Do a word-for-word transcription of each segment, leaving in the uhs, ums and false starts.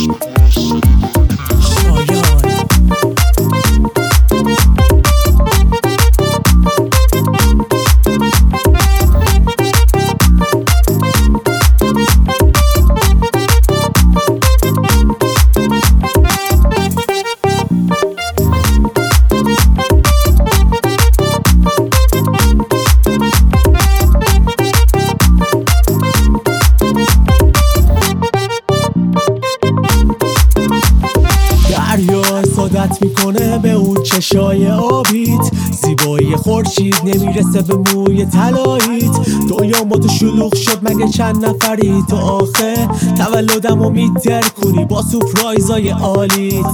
سادت میکنه به اون چشای آبیت، زیبایی خورشید نمیرسه به موی طلاییت. دنیا ما تو شلوغ شد مگه چند نفری تو آخه تولدمو میترکونی با سورپرایزای عالیت.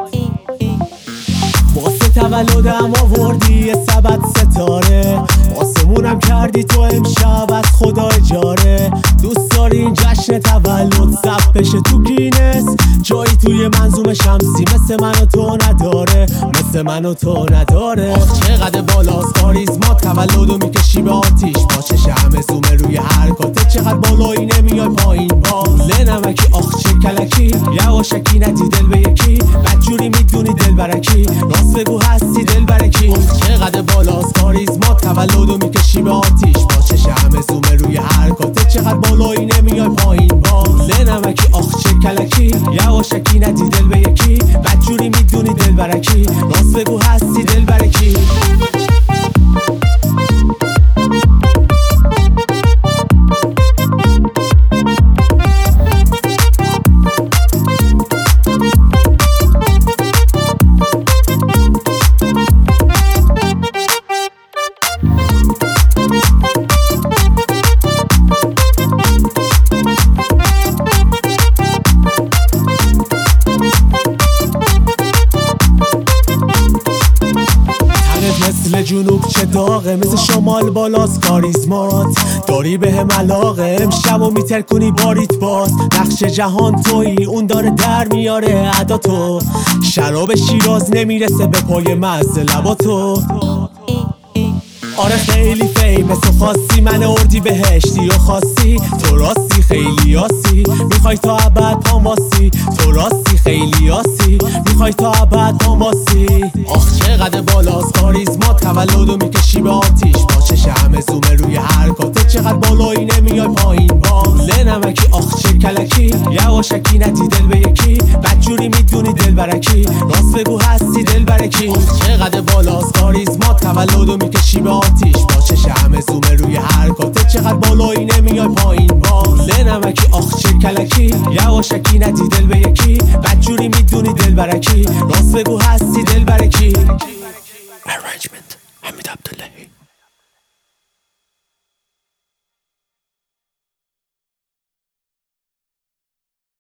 واسه تولدم آوردی یه سبد ستاره، آسمونم کردی تو امشب از خدا اجاره. دوست داری این جشن تولد ثبت بشه تو گینس، جایی توی منظوم شمسی مثل من و تو نداره، مثل من و تو نداره. آخ چقدر بالاست کاریزما، تولدو میکشی به آتیش با چش همه زومه روی حرکاته. چقدر بالایی نمیای پایین با له نمکی، آخ چه کلکی یواشکی ندی دل به یکی، بدجوری میدونی دل برکی، راست بگو هستی دل برکی. آخ چقدر بالاست کاریزما، تولدو میکشی به آتیش با چش همه زومه روی حرکاته. چقدر بالایی نمیای پایین با له نمکی، آخ چه کلکی یواشکی ندی دل به یکی، بدجوری میدونی دل برکی، راست بگو هستی دل برکی. مثل جنوب چه داغه، مثل شمال بالاست کاریزمات، داری به هم علاقه امشب و میترکونی باریت باز. نقش جهان تویی اون داره در میاره ادا تو، شراب شیراز نمیرسه به پای مزه لبا تو. آره خیلی فیمس و خاصی، من اردی بهشتی و خاصی، تو راستی خیلی آسی، میخوای تا ابد پاماسی، تو راستی خیلی آسی، میخوای تا ابد پاماسی. آخ چقدر بالاست کاریزما، تولدو میکشی به آتیش با چش همه زومه روی حرکاته. چقدر بالایی نمیای پایین با له نمکی، آخ چه کلکی یواشکی ندی دل به یکی، بدجوری میدونی دل برکی، راست بگو هستی دل برکی. آخ چقدر بالاست کاریزما، تولدو میکشی به آتیش با چش همه زومه روی حرکاته. چقدر بالایی نمیای پایین با له نمکی، آخ چه کلکی یواشکی ندی دل به یکی، بدجوری میدونی دل برکی، راست بگو هستی دل برکی. Arrangement حمید عبداللهی.